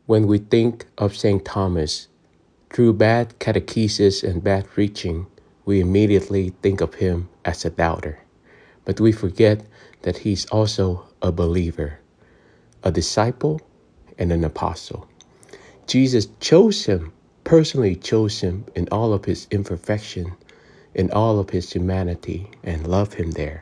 When we think of St. Thomas, through bad catechesis and bad preaching, we immediately think of him as a doubter. But we forget that he's also a believer, a disciple, and an apostle. Jesus chose him, personally chose him in all of his imperfection, in all of his humanity, and loved him there.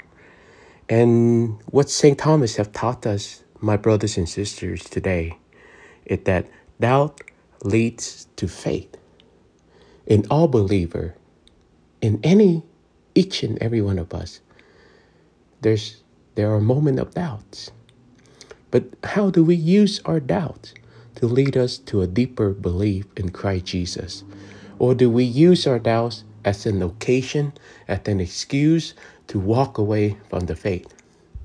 And what St. Thomas have taught us, my brothers and sisters, today, is that doubt leads to faith. In all believer, in each and every one of us, there are moments of doubts. But how do we use our doubts to lead us to a deeper belief in Christ Jesus? Or do we use our doubts as an occasion, as an excuse to walk away from the faith?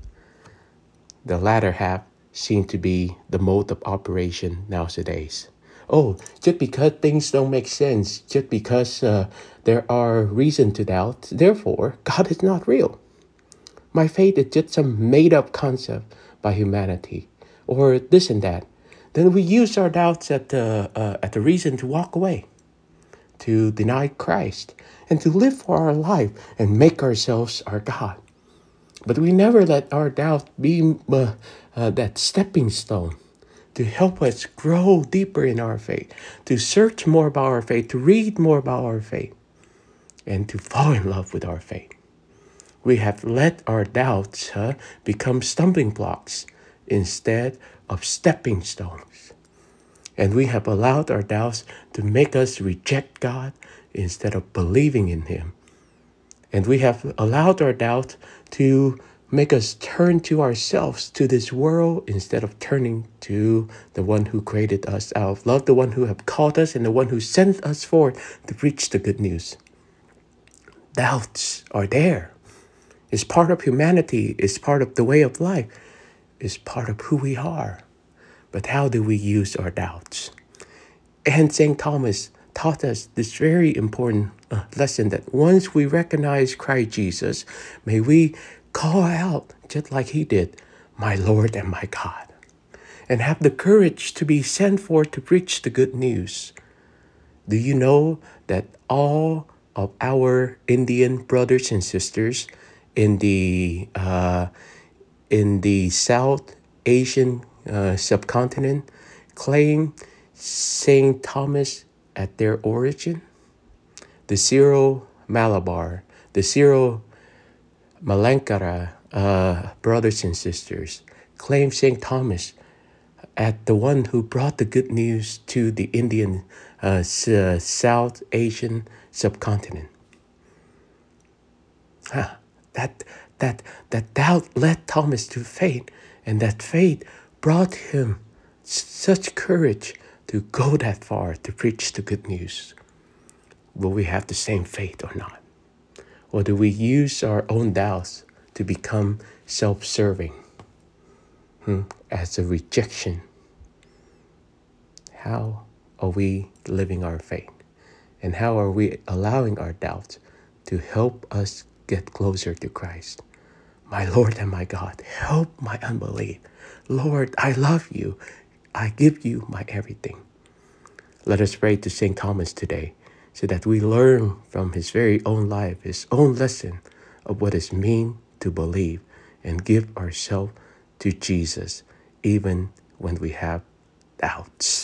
The latter half seems to be the mode of operation nowadays. Oh, just because things don't make sense, just because there are reasons to doubt, therefore God is not real. My faith is just some made-up concept by humanity, or this and that. Then we use our doubts at the reason to walk away, to deny Christ, and to live for our life and make ourselves our God. But we never let our doubt be that stepping stone to help us grow deeper in our faith, to search more about our faith, to read more about our faith, and to fall in love with our faith. We have let our doubts become stumbling blocks instead of stepping stones. And we have allowed our doubts to make us reject God instead of believing in him. And we have allowed our doubt to make us turn to ourselves, to this world, instead of turning to the one who created us out of love, the one who have called us, and the one who sent us forth to preach the good news. Doubts are there. It's part of humanity. It's part of the way of life. It's part of who we are. But how do we use our doubts? And St. Thomas taught us this very important lesson that once we recognize Christ Jesus, may we call out, just like he did, my Lord and my God, and have the courage to be sent forth to preach the good news. Do you know that all of our Indian brothers and sisters in the South Asian subcontinent claim Saint Thomas at their origin? The Syro-Malabar, the Syro-Malankara brothers and sisters claim Saint Thomas at the one who brought the good news to the Indian South Asian subcontinent. That doubt led Thomas to faith, and that faith brought him such courage to go that far to preach the good news. Will we have the same faith or not? Or do we use our own doubts to become self-serving as a rejection? How are we living our faith? And how are we allowing our doubts to help us get closer to Christ? My Lord and my God, help my unbelief. Lord, I love you. I give you my everything. Let us pray to St. Thomas today so that we learn from his very own life, his own lesson of what it means to believe and give ourselves to Jesus even when we have doubts.